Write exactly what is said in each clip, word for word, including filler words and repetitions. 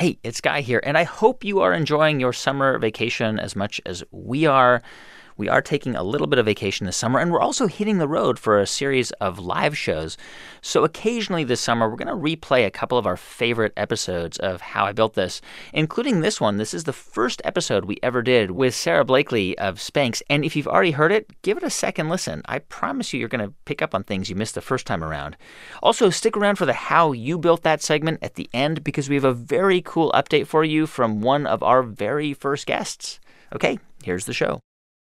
Hey, it's Guy here, and I hope you are enjoying your summer vacation as much as we are. We are taking a little bit of vacation this summer, and we're also hitting the road for a series of live shows. So occasionally this summer, we're going to replay a couple of our favorite episodes of How I Built This, including this one. This is the first episode we ever did with Sara Blakely of Spanx. And if you've already heard it, give it a second listen. I promise you you're going to pick up on things you missed the first time around. Also, stick around for the How You Built That segment at the end, because we have a very cool update for you from one of our very first guests. Okay, here's the show.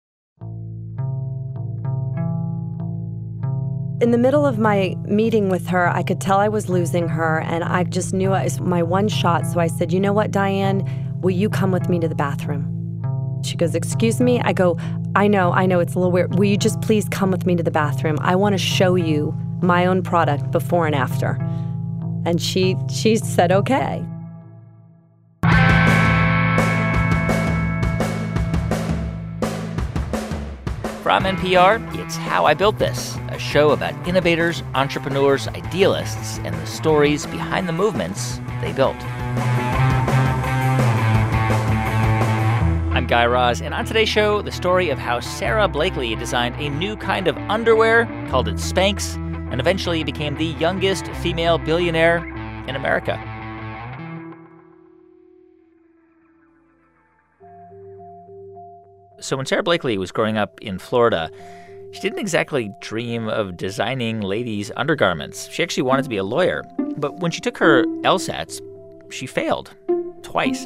In the middle of my meeting with her, I could tell I was losing her, and I just knew it was my one shot. So I said, you know what, Diane, will you come with me to the bathroom? She goes, excuse me? I go, I know, I know, it's a little weird. Will you just please come with me to the bathroom? I want to show you my own product before and after. And she she said, okay. From N P R, it's How I Built This, a show about innovators, entrepreneurs, idealists, and the stories behind the movements they built. I'm Guy Raz, and on today's show, the story of how Sara Blakely designed a new kind of underwear, called it Spanx, and eventually became the youngest female billionaire in America. So when Sara Blakely was growing up in Florida, she didn't exactly dream of designing ladies' undergarments. She actually wanted to be a lawyer. But when she took her LSATs, she failed twice.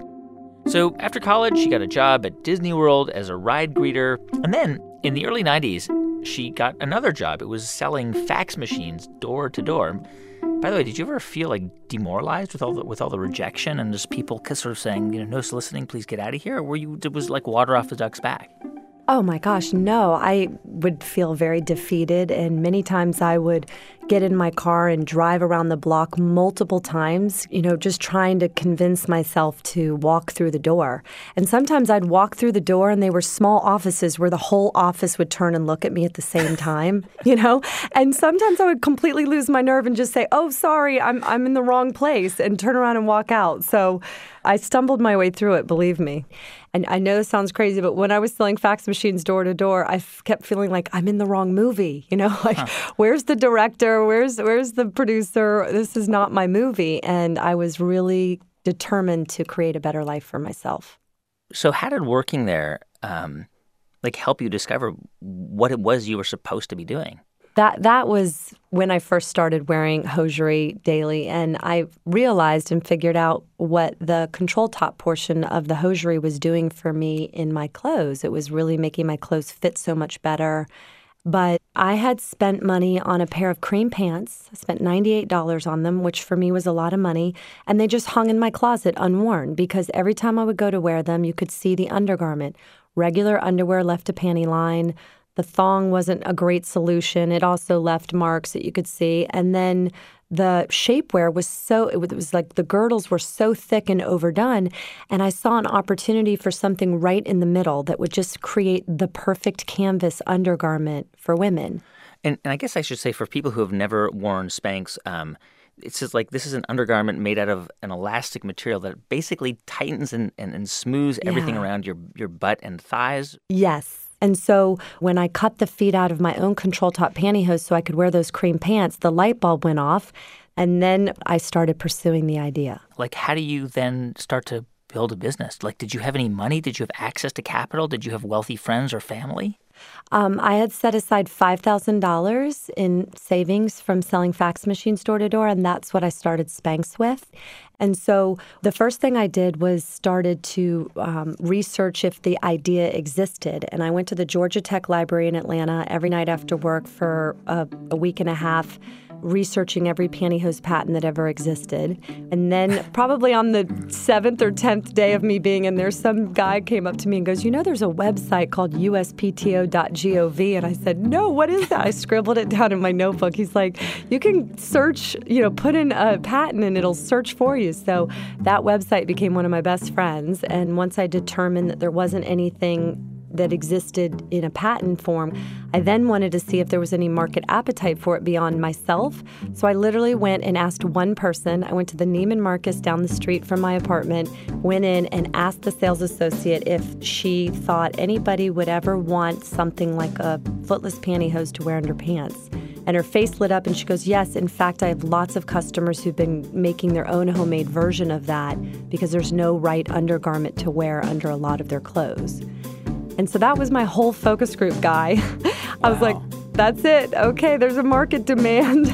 So after college, she got a job at Disney World as a ride greeter. And then in the early nineties, she got another job. It was selling fax machines door to door. By the way, did you ever feel like demoralized with all the with all the rejection and just people sort of saying, you know, no soliciting, please get out of here? Or were you, it was like water off the duck's back? Oh, my gosh, no. I would feel very defeated, and many times I would get in my car and drive around the block multiple times, you know, just trying to convince myself to walk through the door. And sometimes I'd walk through the door, and they were small offices where the whole office would turn and look at me at the same time, you know? And sometimes I would completely lose my nerve and just say, oh, sorry, I'm I'm in the wrong place, and turn around and walk out. So I stumbled my way through it, believe me. And I know this sounds crazy, but when I was selling fax machines door to door, I f- kept feeling like I'm in the wrong movie. You know, like, huh. where's the director? Where's where's the producer? This is not my movie. And I was really determined to create a better life for myself. So how did working there, um, like, help you discover what it was you were supposed to be doing? That that was when I first started wearing hosiery daily, and I realized and figured out what the control top portion of the hosiery was doing for me in my clothes. It was really making my clothes fit so much better. But I had spent money on a pair of cream pants. I spent ninety-eight dollars on them, which for me was a lot of money, and they just hung in my closet unworn because every time I would go to wear them, you could see the undergarment. Regular underwear left a panty line. The thong wasn't a great solution. It also left marks that you could see. And then the shapewear was so, it was like the girdles were so thick and overdone. And I saw an opportunity for something right in the middle that would just create the perfect canvas undergarment for women. And, and I guess I should say, for people who have never worn Spanx, um, it's just like this is an undergarment made out of an elastic material that basically tightens and, and, and smooths everything yeah. around your, your butt and thighs. Yes. And so when I cut the feet out of my own control top pantyhose so I could wear those cream pants, the light bulb went off, and then I started pursuing the idea. Like, how do you then start to build a business? Like, did you have any money? Did you have access to capital? Did you have wealthy friends or family? Um, I had set aside five thousand dollars in savings from selling fax machines door to door, and that's what I started Spanx with. And so the first thing I did was started to um, research if the idea existed. And I went to the Georgia Tech Library in Atlanta every night after work for a, a week and a half, researching every pantyhose patent that ever existed. And then probably on the seventh or tenth day of me being in there, some guy came up to me and goes, you know, there's a website called U S P T O dot gov. And I said, no, what is that? I scribbled it down in my notebook. He's like, you can search, you know, put in a patent and it'll search for you. So that website became one of my best friends. And once I determined that there wasn't anything that existed in a patent form. I then wanted to see if there was any market appetite for it beyond myself. So I literally went and asked one person. I went to the Neiman Marcus down the street from my apartment, went in and asked the sales associate if she thought anybody would ever want something like a footless pantyhose to wear under pants. And her face lit up and she goes, yes, in fact, I have lots of customers who've been making their own homemade version of that because there's no right undergarment to wear under a lot of their clothes. And so that was my whole focus group, Guy. I was like, that's it. Okay, there's a market demand.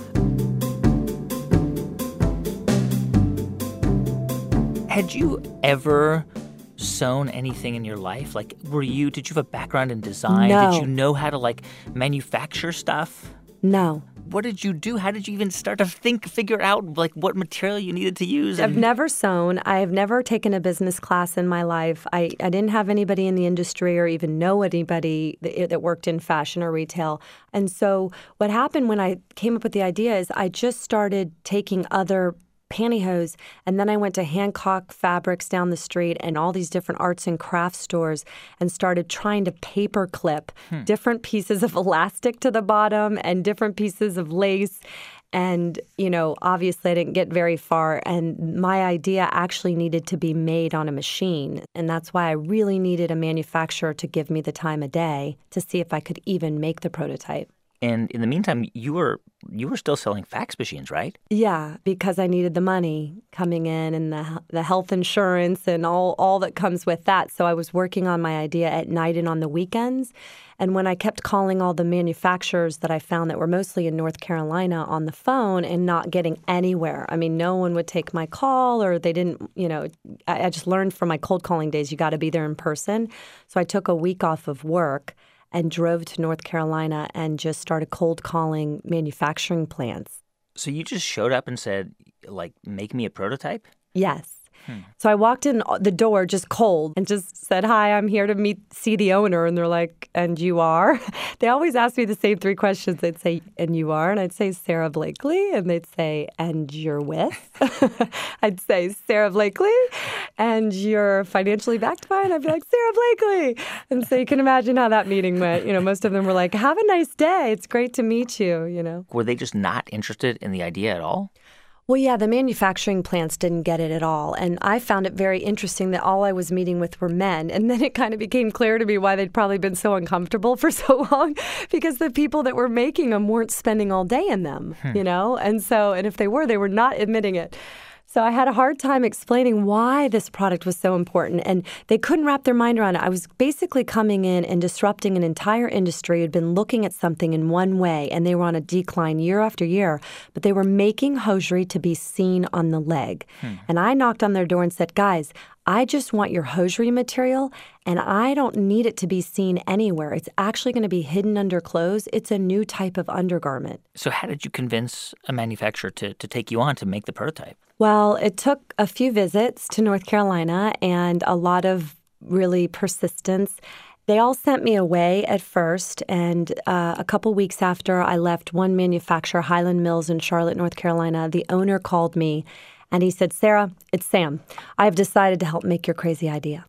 Had you ever sewn anything in your life? Like, were you, did you have a background in design? No. Did you know how to, like, manufacture stuff? No. What did you do? How did you even start to think, figure out, like, what material you needed to use? I've never sewn. I've never taken a business class in my life. I, I didn't have anybody in the industry or even know anybody that, that worked in fashion or retail. And so what happened when I came up with the idea is I just started taking other pantyhose, and then I went to Hancock Fabrics down the street and all these different arts and crafts stores and started trying to paper clip hmm. different pieces of elastic to the bottom and different pieces of lace. And, you know, obviously I didn't get very far, and my idea actually needed to be made on a machine. And that's why I really needed a manufacturer to give me the time of day to see if I could even make the prototype. And in the meantime, you were you were still selling fax machines, right? Yeah, because I needed the money coming in and the the health insurance and all, all that comes with that. So I was working on my idea at night and on the weekends. And when I kept calling all the manufacturers that I found that were mostly in North Carolina on the phone and not getting anywhere, I mean, no one would take my call, or they didn't, you know, I, I just learned from my cold calling days, you got to be there in person. So I took a week off of work and drove to North Carolina and just started cold calling manufacturing plants. So you just showed up and said, like, make me a prototype? Yes. Hmm. So I walked in the door just cold and just said, hi, I'm here to meet, see the owner. And they're like, and you are? They always ask me the same three questions. They'd say, and you are? And I'd say, Sarah Blakely. And they'd say, and you're with? I'd say, Sarah Blakely. And you're financially backed by? And I'd be like, Sarah Blakely. And so you can imagine how that meeting went. You know, most of them were like, have a nice day. It's great to meet you, you know. Were they just not interested in the idea at all? Well, yeah, the manufacturing plants didn't get it at all. And I found it very interesting that all I was meeting with were men. And then it kind of became clear to me why they'd probably been so uncomfortable for so long, because the people that were making them weren't spending all day in them, hmm. you know? And so, and if they were, they were not admitting it. So I had a hard time explaining why this product was so important, and they couldn't wrap their mind around it. I was basically coming in and disrupting an entire industry who had been looking at something in one way, and they were on a decline year after year, but they were making hosiery to be seen on the leg. Hmm. And I knocked on their door and said, guys, I just want your hosiery material, and I don't need it to be seen anywhere. It's actually going to be hidden under clothes. It's a new type of undergarment. So how did you convince a manufacturer to, to take you on to make the prototype? Well, it took a few visits to North Carolina and a lot of really persistence. They all sent me away at first, and uh, a couple weeks after I left one manufacturer, Highland Mills in Charlotte, North Carolina, the owner called me, and he said, Sarah, it's Sam. I have decided to help make your crazy idea.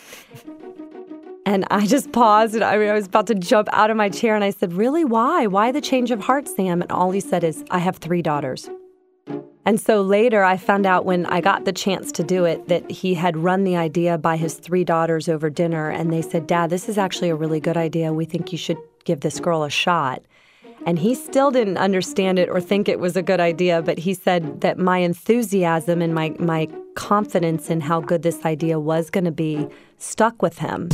And I just paused, and I mean, I was about to jump out of my chair, and I said, really, why? Why the change of heart, Sam? And all he said is, I have three daughters. And so later I found out when I got the chance to do it that he had run the idea by his three daughters over dinner, and they said, Dad, this is actually a really good idea. We think you should give this girl a shot. And he still didn't understand it or think it was a good idea, but he said that my enthusiasm and my, my confidence in how good this idea was going to be stuck with him.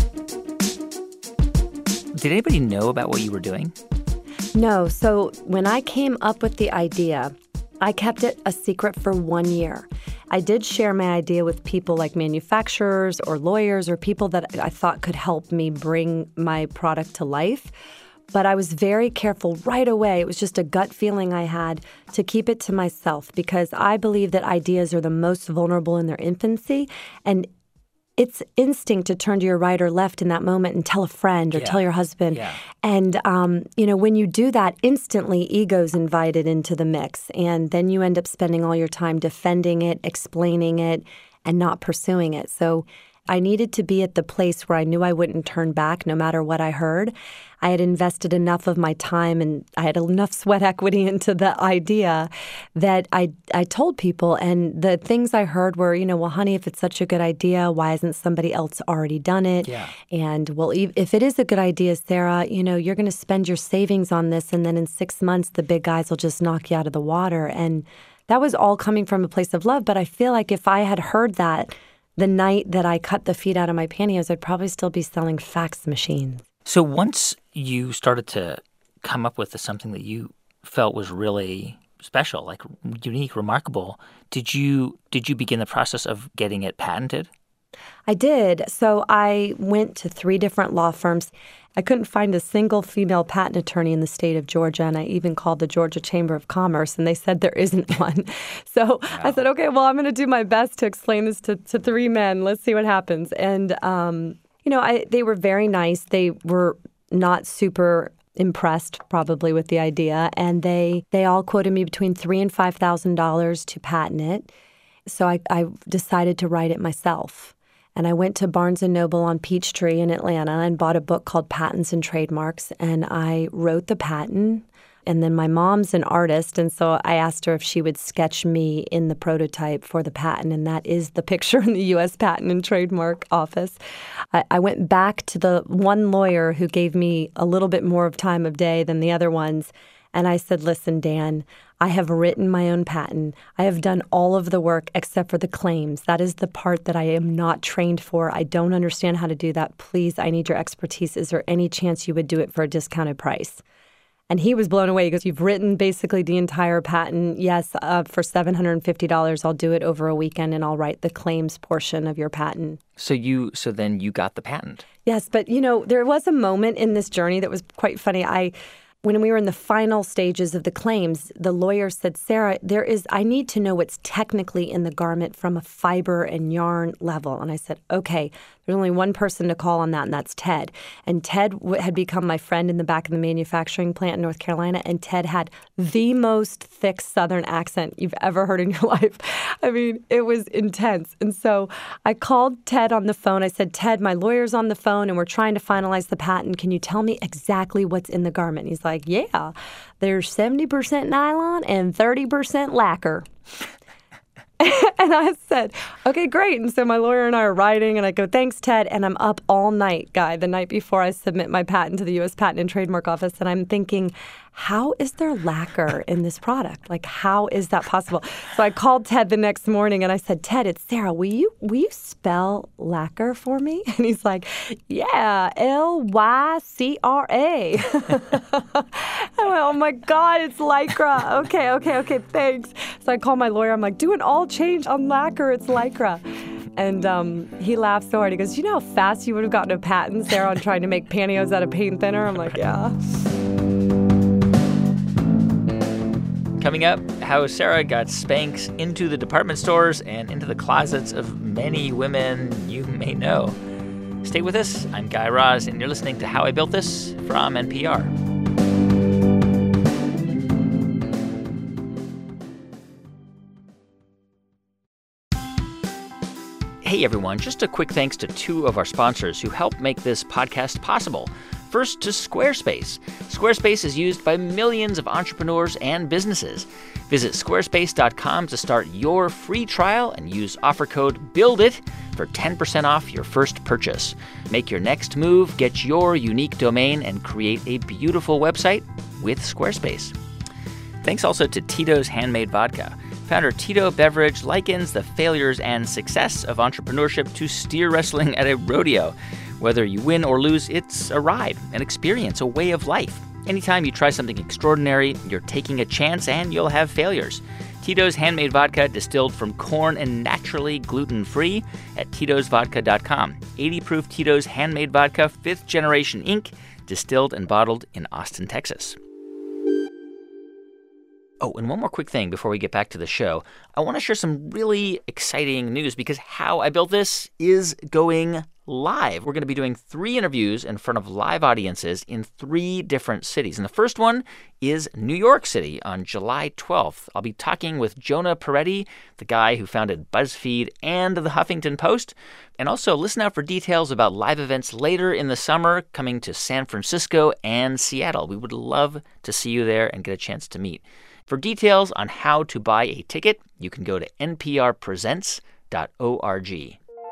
Did anybody know about what you were doing? No. So when I came up with the idea, I kept it a secret for one year. I did share my idea with people like manufacturers or lawyers or people that I thought could help me bring my product to life. But I was very careful right away. It was just a gut feeling I had to keep it to myself, because I believe that ideas are the most vulnerable in their infancy. And it's instinct to turn to your right or left in that moment and tell a friend or yeah. tell your husband. Yeah. And, um, you know, when you do that, instantly ego's invited into the mix. And then you end up spending all your time defending it, explaining it, and not pursuing it. So I needed to be at the place where I knew I wouldn't turn back no matter what I heard. I had invested enough of my time and I had enough sweat equity into the idea that I I told people. And the things I heard were, you know, well, honey, if it's such a good idea, why hasn't somebody else already done it? Yeah. And, well, if it is a good idea, Sarah, you know, you're going to spend your savings on this, and then in six months, the big guys will just knock you out of the water. And that was all coming from a place of love. But I feel like if I had heard that the night that I cut the feet out of my pantyhose, I'd probably still be selling fax machines. So once you started to come up with something that you felt was really special, like unique, remarkable, did you did you begin the process of getting it patented? I did. So I went to three different law firms. I couldn't find a single female patent attorney in the state of Georgia, and I even called the Georgia Chamber of Commerce, and they said there isn't one. So wow. I said, okay, well, I'm going to do my best to explain this to, to three men. Let's see what happens. And, um, you know, I, they were very nice. They were not super impressed probably with the idea, and they they all quoted me between three and five thousand dollars to patent it. So I, I decided to write it myself. And I went to Barnes and Noble on Peachtree in Atlanta and bought a book called Patents and Trademarks. And I wrote the patent. And then my mom's an artist, and so I asked her if she would sketch me in the prototype for the patent, and that is the picture in the U S Patent and Trademark Office. I, I went back to the one lawyer who gave me a little bit more of time of day than the other ones, and I said, listen, Dan, I have written my own patent. I have done all of the work except for the claims. That is the part that I am not trained for. I don't understand how to do that. Please, I need your expertise. Is there any chance you would do it for a discounted price? And he was blown away. He goes, you've written basically the entire patent. Yes, uh, for seven hundred fifty dollars, I'll do it over a weekend, and I'll write the claims portion of your patent. So you, so then you got the patent. Yes, but, you know, there was a moment in this journey that was quite funny. I... When we were in the final stages of the claims, the lawyer said, Sarah, there is, I need to know what's technically in the garment from a fiber and yarn level. And I said, okay, there's only one person to call on that, and that's Ted. And Ted w- had become my friend in the back of the manufacturing plant in North Carolina, and Ted had the most thick Southern accent you've ever heard in your life. I mean, it was intense. And so I called Ted on the phone. I said, Ted, my lawyer's on the phone, and we're trying to finalize the patent. Can you tell me exactly what's in the garment? He's like, yeah, there's seventy percent nylon and thirty percent lacquer. And I said, okay, great. And so my lawyer and I are writing, and I go, thanks, Ted. And I'm up all night, Guy, the night before I submit my patent to the U S Patent and Trademark Office. And I'm thinking, how is there lacquer in this product? Like, how is that possible? So I called Ted the next morning, and I said, Ted, it's Sarah. Will you will you spell lacquer for me? And he's like, yeah, L Y C R A. I went, oh, my God, it's Lycra. Okay, okay, okay, thanks. So I called my lawyer. I'm like, do an all change on lacquer. It's Lycra. And um, he laughed so hard. He goes, you know how fast you would have gotten a patent, Sarah, on trying to make pantyhose out of paint thinner? I'm like, yeah. Coming up, how Sarah got Spanx into the department stores and into the closets of many women you may know. Stay with us. I'm Guy Raz, and you're listening to How I Built This from N P R. Hey, everyone. Just a quick thanks to two of our sponsors who help make this podcast possible. First, to Squarespace. Squarespace is used by millions of entrepreneurs and businesses. Visit squarespace dot com to start your free trial and use offer code BUILDIT for ten percent off your first purchase. Make your next move, get your unique domain, and create a beautiful website with Squarespace. Thanks also to Tito's Handmade Vodka. Founder Tito Beveridge likens the failures and success of entrepreneurship to steer wrestling at a rodeo. Whether you win or lose, it's a ride, an experience, a way of life. Anytime you try something extraordinary, you're taking a chance and you'll have failures. Tito's Handmade Vodka, distilled from corn and naturally gluten-free at titos vodka dot com. eighty proof Tito's Handmade Vodka, fifth generation Incorporated, distilled and bottled in Austin, Texas. Oh, and one more quick thing before we get back to the show. I want to share some really exciting news because How I Built This is going live. We're going to be doing three interviews in front of live audiences in three different cities. And the first one is New York City on July twelfth. I'll be talking with Jonah Peretti, the guy who founded BuzzFeed and the Huffington Post. And also listen out for details about live events later in the summer coming to San Francisco and Seattle. We would love to see you there and get a chance to meet. For details on how to buy a ticket, you can go to n p r presents dot org.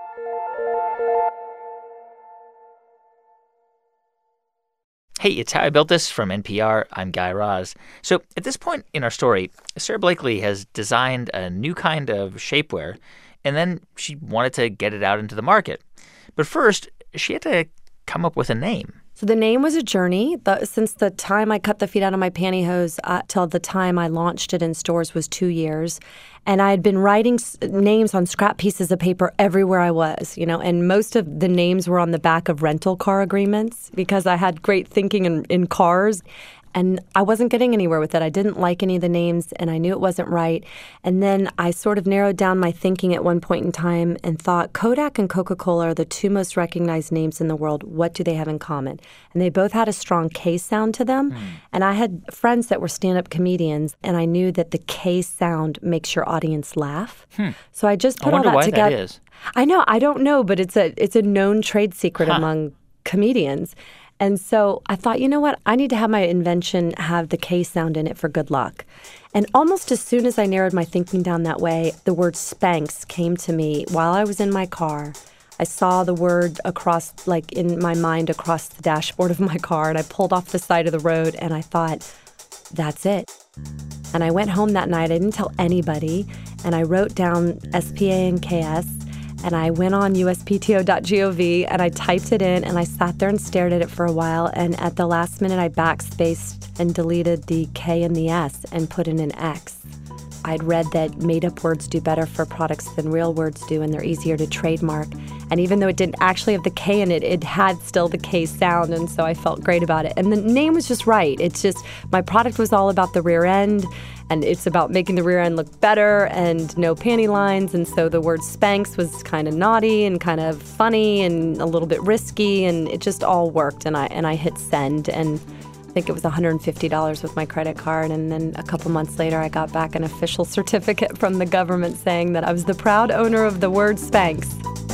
Hey, it's How I Built This from N P R. I'm Guy Raz. So at this point in our story, Sara Blakely has designed a new kind of shapewear, and then she wanted to get it out into the market. But first, she had to come up with a name. So the name was a journey. The, since the time I cut the feet out of my pantyhose uh, till the time I launched it in stores was two years. And I had been writing s- names on scrap pieces of paper everywhere I was, you know, and most of the names were on the back of rental car agreements because I had great thinking in, in cars. And I wasn't getting anywhere with it. I didn't like any of the names, and I knew it wasn't right. And then I sort of narrowed down my thinking at one point in time and thought, Kodak and Coca-Cola are the two most recognized names in the world. What do they have in common? And they both had a strong K sound to them. Mm. And I had friends that were stand-up comedians, and I knew that the K sound makes your audience laugh. Hmm. So I just put I all that why together. That is. I know. I don't know, but it's a it's a known trade secret huh. among comedians. And so I thought, you know what? I need to have my invention have the K sound in it for good luck. And almost as soon as I narrowed my thinking down that way, the word Spanx came to me while I was in my car. I saw the word across, like in my mind, across the dashboard of my car, and I pulled off the side of the road, and I thought, that's it. And I went home that night. I didn't tell anybody, and I wrote down S P A N K S. And I went on U S P T O dot gov and I typed it in and I sat there and stared at it for a while. And at the last minute, I backspaced and deleted the K and the S and put in an X. I'd read that made-up words do better for products than real words do, and they're easier to trademark. And even though it didn't actually have the K in it, it had still the K sound, and so I felt great about it. And the name was just right. It's just, my product was all about the rear end, and it's about making the rear end look better and no panty lines. And so the word Spanx was kind of naughty and kind of funny and a little bit risky, and it just all worked. And I and I hit send, and I think it was one hundred fifty dollars with my credit card. And then a couple months later, I got back an official certificate from the government saying that I was the proud owner of the word Spanx.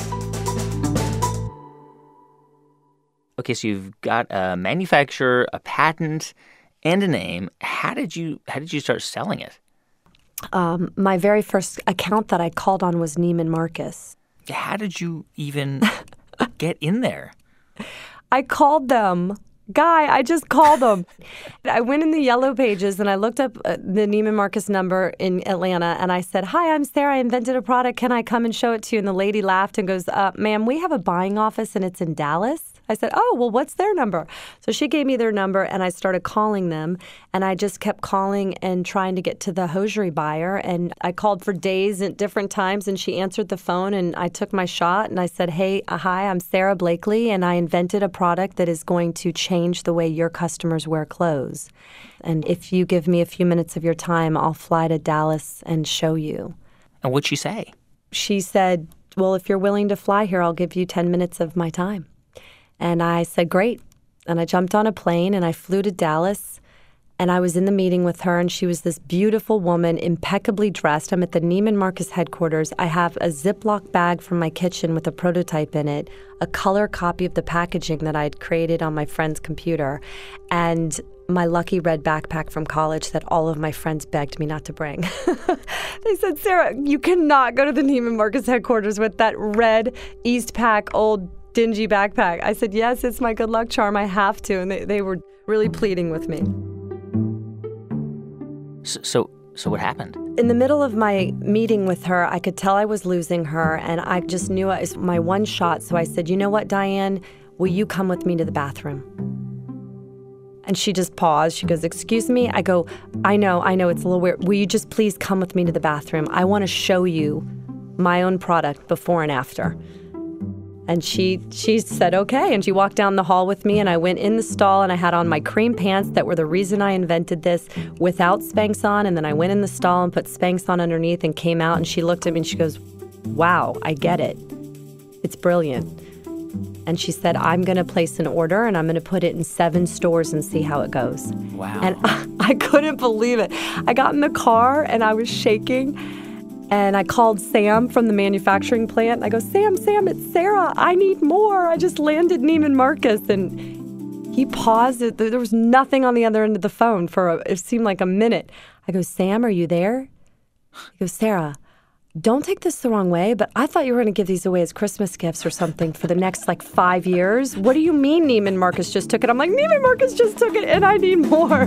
Okay, so you've got a manufacturer, a patent, and a name. How did you how did you start selling it? Um, my very first account that I called on was Neiman Marcus. How did you even get in there? I called them. Guy, I just called them. I went in the yellow pages and I looked up uh, the Neiman Marcus number in Atlanta and I said, hi, I'm Sarah. I invented a product. Can I come and show it to you? And the lady laughed and goes, uh, ma'am, we have a buying office and it's in Dallas. I said, oh, well, what's their number? So she gave me their number and I started calling them. And I just kept calling and trying to get to the hosiery buyer. And I called for days at different times and she answered the phone and I took my shot and I said, hey, uh, hi, I'm Sara Blakely and I invented a product that is going to change the way your customers wear clothes. And if you give me a few minutes of your time, I'll fly to Dallas and show you. And what'd she say? She said, well, if you're willing to fly here, I'll give you ten minutes of my time. And I said, great. And I jumped on a plane and I flew to Dallas. And I was in the meeting with her, and she was this beautiful woman, impeccably dressed. I'm at the Neiman Marcus headquarters. I have a Ziploc bag from my kitchen with a prototype in it, a color copy of the packaging that I'd created on my friend's computer, and my lucky red backpack from college that all of my friends begged me not to bring. They said, Sarah, you cannot go to the Neiman Marcus headquarters with that red Eastpak old dingy backpack. I said, yes, it's my good luck charm. I have to. And they, they were really pleading with me. So, so, so what happened? In the middle of my meeting with her, I could tell I was losing her, and I just knew it was my one shot. So I said, you know what, Diane, will you come with me to the bathroom? And she just paused. She goes, excuse me? I go, I know, I know, it's a little weird. Will you just please come with me to the bathroom? I want to show you my own product before and after. And she she said, okay. And she walked down the hall with me, and I went in the stall, and I had on my cream pants that were the reason I invented this without Spanx on. And then I went in the stall and put Spanx on underneath and came out, and she looked at me and she goes, wow, I get it. It's brilliant. And she said, I'm going to place an order and I'm going to put it in seven stores and see how it goes. Wow. And I, I couldn't believe it. I got in the car and I was shaking. And I called Sam from the manufacturing plant. And I go, Sam, Sam, it's Sarah. I need more. I just landed Neiman Marcus. And he paused. There was nothing on the other end of the phone for, a, it seemed like a minute. I go, Sam, are you there? He goes, Sarah, don't take this the wrong way, but I thought you were going to give these away as Christmas gifts or something for the next, like, five years. What do you mean Neiman Marcus just took it? I'm like, Neiman Marcus just took it, and I need more.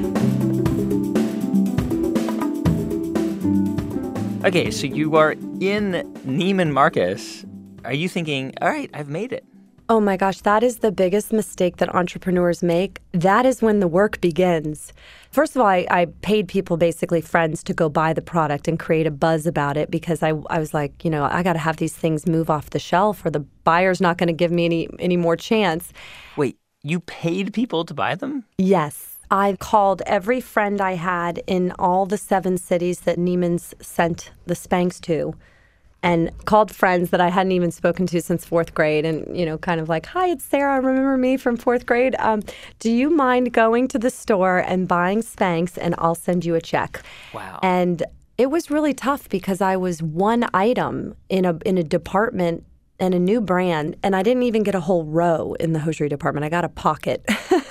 Okay, so you are in Neiman Marcus. Are you thinking, all right, I've made it? Oh, my gosh, that is the biggest mistake that entrepreneurs make. That is when the work begins. First of all, I, I paid people, basically friends, to go buy the product and create a buzz about it because I, I was like, you know, I got to have these things move off the shelf or the buyer's not going to give me any, any more chance. Wait, you paid people to buy them? Yes. I called every friend I had in all the seven cities that Neiman's sent the Spanx to, and called friends that I hadn't even spoken to since fourth grade and, you know, kind of like, hi, it's Sarah. Remember me from fourth grade? Um, do you mind going to the store and buying Spanx and I'll send you a check? Wow. And it was really tough because I was one item in a in a department and a new brand, and I didn't even get a whole row in the hosiery department. I got a pocket.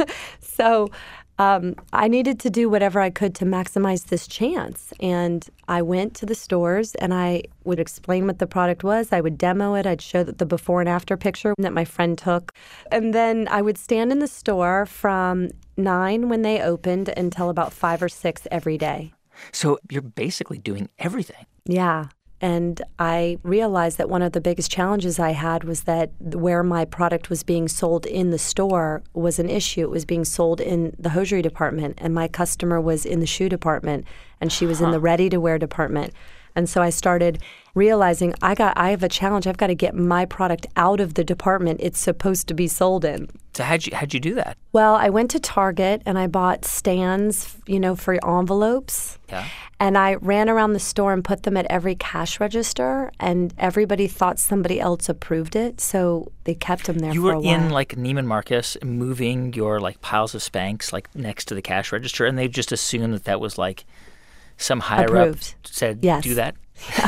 So Um, I needed to do whatever I could to maximize this chance. And I went to the stores and I would explain what the product was. I would demo it. I'd show the before and after picture that my friend took. And then I would stand in the store from nine when they opened until about five or six every day. So you're basically doing everything. Yeah. And I realized that one of the biggest challenges I had was that where my product was being sold in the store was an issue. It was being sold in the hosiery department, and my customer was in the shoe department, and she was huh. in the ready-to-wear department. And so I started realizing I got I have a challenge. I've got to get my product out of the department it's supposed to be sold in. So how'd you, how'd you do that? Well, I went to Target and I bought stands, you know, for envelopes. Yeah. And I ran around the store and put them at every cash register, and everybody thought somebody else approved it, so they kept them there you for a while. You were in, like, Neiman Marcus moving your, like, piles of Spanx, like, next to the cash register, and they just assumed that that was, like, some higher approved. Up said, yes. do that? Yeah.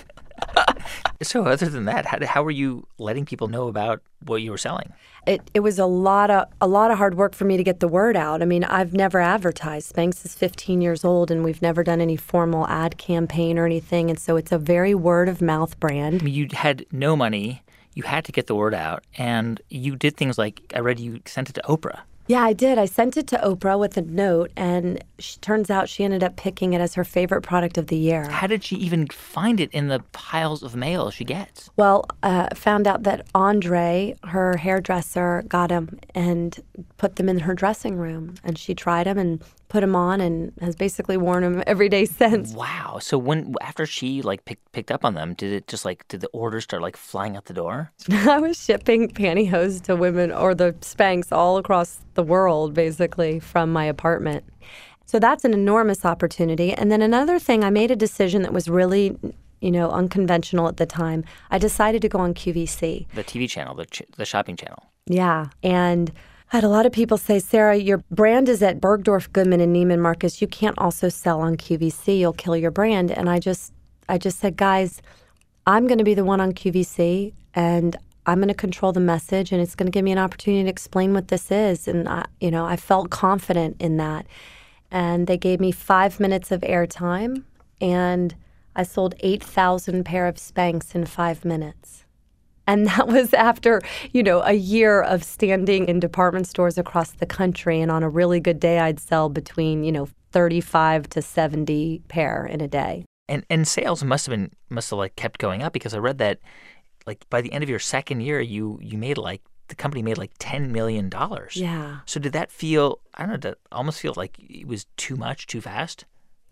So other than that, how, how were you letting people know about what you were selling? It it was a lot of a lot of hard work for me to get the word out. I mean, I've never advertised. Spanx is fifteen years old, and we've never done any formal ad campaign or anything. And so it's a very word-of-mouth brand. I mean, you had no money. You had to get the word out. And you did things like, I read you sent it to Oprah. Yeah, I did. I sent it to Oprah with a note, and she, turns out she ended up picking it as her favorite product of the year. How did she even find it in the piles of mail she gets? Well, uh, found out that Andre, her hairdresser, got them and put them in her dressing room, and she tried them and put them on and has basically worn them every day since. Wow. So when after she like pick, picked up on them, did it just like did the orders start like flying out the door? I was shipping pantyhose to women or the Spanx all across the world, basically, from my apartment. So that's an enormous opportunity. And then another thing, I made a decision that was really, you know, unconventional at the time. I decided to go on Q V C. The T V channel, the ch- the shopping channel. Yeah. And I had a lot of people say, Sarah, your brand is at Bergdorf Goodman and Neiman Marcus. You can't also sell on Q V C. You'll kill your brand. And I just I just said, guys, I'm going to be the one on Q V C, and I'm going to control the message, and it's going to give me an opportunity to explain what this is. And, I, you know, I felt confident in that. And they gave me five minutes of airtime, and I sold eight thousand pair of Spanx in five minutes. And that was after, you know, a year of standing in department stores across the country. And on a really good day, I'd sell between, you know, thirty-five to seventy pair in a day. And and sales must have been must have like kept going up, because I read that like by the end of your second year, you you made like the company made like ten million dollars. Yeah. So did that feel, I don't know, did it almost feel like it was too much, too fast?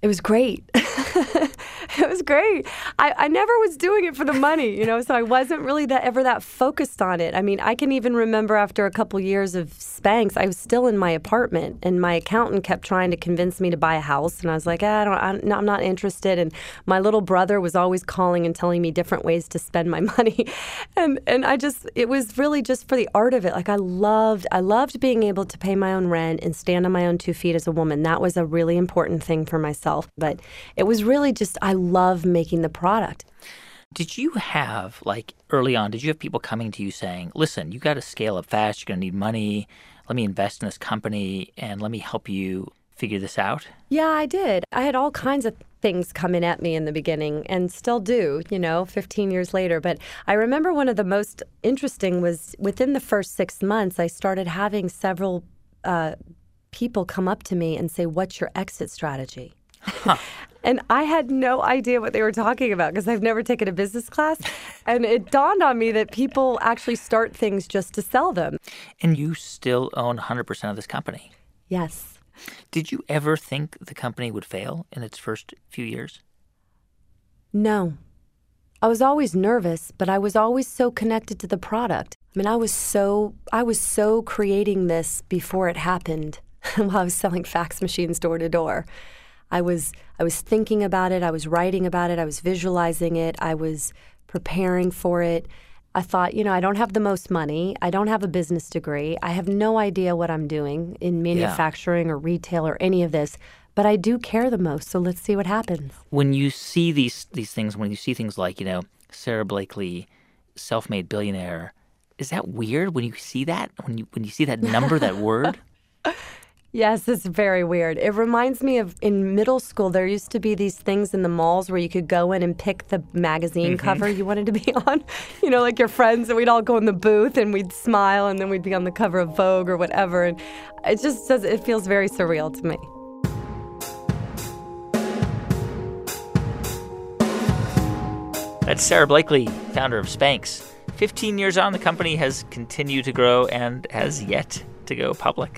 It was great. It was great. I, I never was doing it for the money, you know, so I wasn't really that ever that focused on it. I mean, I can even remember after a couple years of Spanx, I was still in my apartment, and my accountant kept trying to convince me to buy a house, and I was like, ah, I don't, I'm not, I'm not interested. And my little brother was always calling and telling me different ways to spend my money, and and I just, it was really just for the art of it. Like I loved, I loved being able to pay my own rent and stand on my own two feet as a woman. That was a really important thing for myself. But it was really just, I love making the product. Did you have, like, early on, did you have people coming to you saying, listen, you got to scale up fast, you're going to need money, let me invest in this company, and let me help you figure this out? Yeah, I did. I had all kinds of things coming at me in the beginning and still do, you know, fifteen years later. But I remember one of the most interesting was within the first six months, I started having several uh, people come up to me and say, what's your exit strategy? Huh. And I had no idea what they were talking about because I've never taken a business class. And it dawned on me that people actually start things just to sell them. And you still own one hundred percent of this company? Yes. Did you ever think the company would fail in its first few years? No. I was always nervous, but I was always so connected to the product. I mean, I was so I was so creating this before it happened while I was selling fax machines door to door. I was I was thinking about it, I was writing about it, I was visualizing it, I was preparing for it. I thought, you know, I don't have the most money, I don't have a business degree, I have no idea what I'm doing in manufacturing yeah. or retail or any of this, but I do care the most, so let's see what happens. When you see these these things, when you see things like, you know, Sara Blakely, self-made billionaire, is that weird when you see that? When you when you see that number, that word? Yes, it's very weird. It reminds me of in middle school, there used to be these things in the malls where you could go in and pick the magazine mm-hmm. cover you wanted to be on. You know, like your friends, and we'd all go in the booth and we'd smile and then we'd be on the cover of Vogue or whatever. And it just says it feels very surreal to me. That's Sara Blakely, founder of Spanx. fifteen years on, the company has continued to grow and has yet to go public.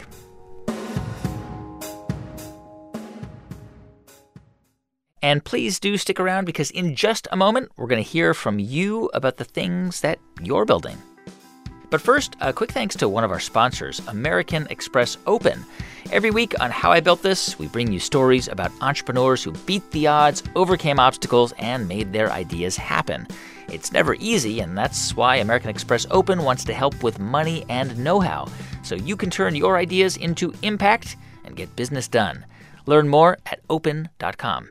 And please do stick around because in just a moment, we're going to hear from you about the things that you're building. But first, a quick thanks to one of our sponsors, American Express Open. Every week on How I Built This, we bring you stories about entrepreneurs who beat the odds, overcame obstacles, and made their ideas happen. It's never easy, and that's why American Express Open wants to help with money and know-how, so you can turn your ideas into impact and get business done. Learn more at open dot com.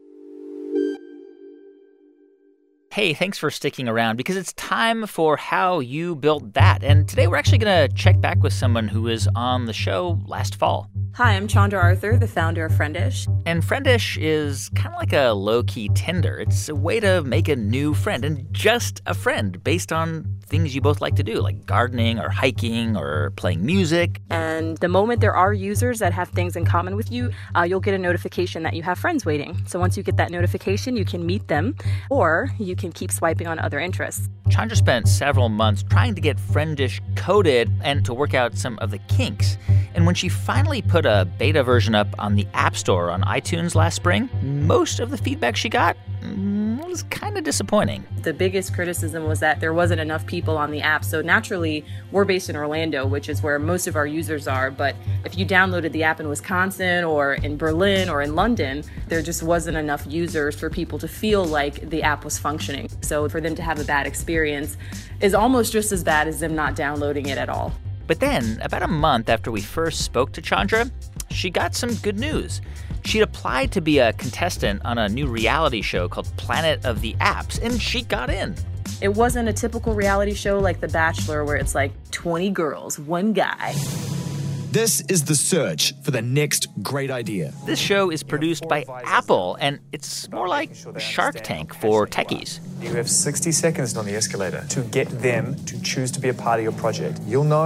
Hey, thanks for sticking around because it's time for How You Built That. And today we're actually going to check back with someone who was on the show last fall. Hi, I'm Chandra Arthur, the founder of Friendish. And Friendish is kind of like a low-key Tinder. It's a way to make a new friend, and just a friend based on things you both like to do, like gardening or hiking or playing music. And the moment there are users that have things in common with you, uh, you'll get a notification that you have friends waiting. So once you get that notification, you can meet them, or you can keep swiping on other interests. Chandra spent several months trying to get Friendish coded and to work out some of the kinks. And when she finally put a beta version up on the App Store on iTunes last spring, most of the feedback she got was kind of disappointing. The biggest criticism was that there wasn't enough people on the app. So naturally, we're based in Orlando, which is where most of our users are. But if you downloaded the app in Wisconsin or in Berlin or in London, there just wasn't enough users for people to feel like the app was functioning. So for them to have a bad experience is almost just as bad as them not downloading it at all. But then, about a month after we first spoke to Chandra, she got some good news. She'd applied to be a contestant on a new reality show called Planet of the Apps, and she got in. It wasn't a typical reality show like The Bachelor where it's like twenty girls, one guy. This is the search for the next great idea. This show is produced by Apple, and it's more like Shark Tank for techies. You have sixty seconds on the escalator to get them to choose to be a part of your project. You'll know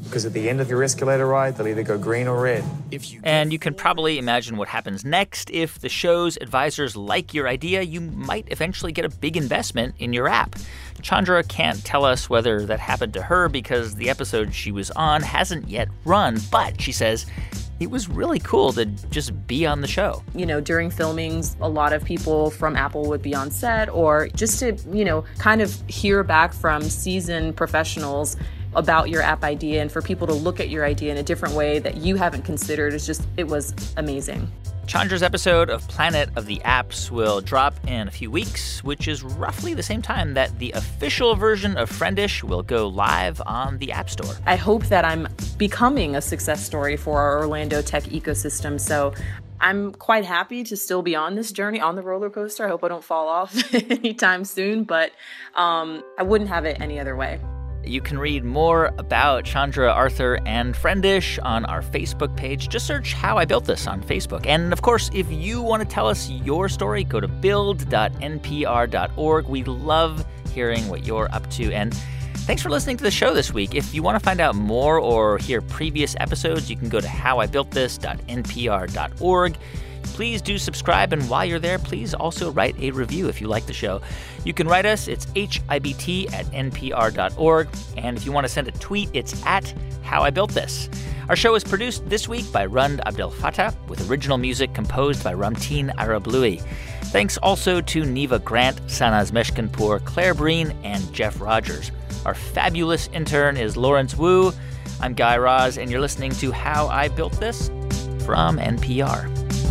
because at the end of your escalator ride, they'll either go green or red. If you And you can probably imagine what happens next. If the show's advisors like your idea, you might eventually get a big investment in your app. Chandra can't tell us whether that happened to her because the episode she was on hasn't yet run, but she says it was really cool to just be on the show. You know, during filmings, a lot of people from Apple would be on set, or just to, you know, kind of hear back from seasoned professionals about your app idea, and for people to look at your idea in a different way that you haven't considered. It's just, it was amazing. Chandra's episode of Planet of the Apps will drop in a few weeks, which is roughly the same time that the official version of Friendish will go live on the App Store. I hope that I'm becoming a success story for our Orlando tech ecosystem. So I'm quite happy to still be on this journey, on the roller coaster. I hope I don't fall off anytime soon, but um, I wouldn't have it any other way. You can read more about Chandra, Arthur, and Friendish on our Facebook page. Just search How I Built This on Facebook. And, of course, if you want to tell us your story, go to build dot n p r dot org. We love hearing what you're up to. And thanks for listening to the show this week. If you want to find out more or hear previous episodes, you can go to how i built this dot n p r dot org. Please do subscribe, and while you're there, please also write a review if you like the show. You can write us. It's H I B T at n p r dot org. And if you want to send a tweet, it's at How I Built This. Our show is produced this week by Rund Abdel Fattah, with original music composed by Ramtin Arablouei. Thanks also to Neva Grant, Sanaz Meshkinpour, Claire Breen, and Jeff Rogers. Our fabulous intern is Lawrence Wu. I'm Guy Raz, and you're listening to How I Built This from N P R.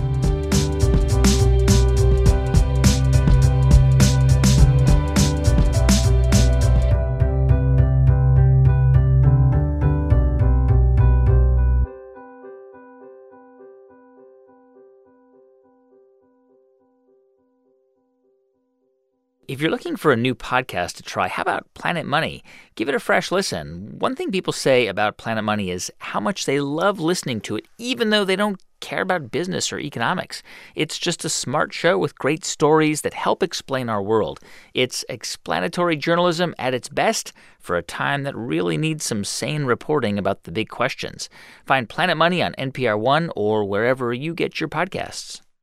If you're looking for a new podcast to try, how about Planet Money? Give it a fresh listen. One thing people say about Planet Money is how much they love listening to it, even though they don't care about business or economics. It's just a smart show with great stories that help explain our world. It's explanatory journalism at its best for a time that really needs some sane reporting about the big questions. Find Planet Money on N P R One or wherever you get your podcasts.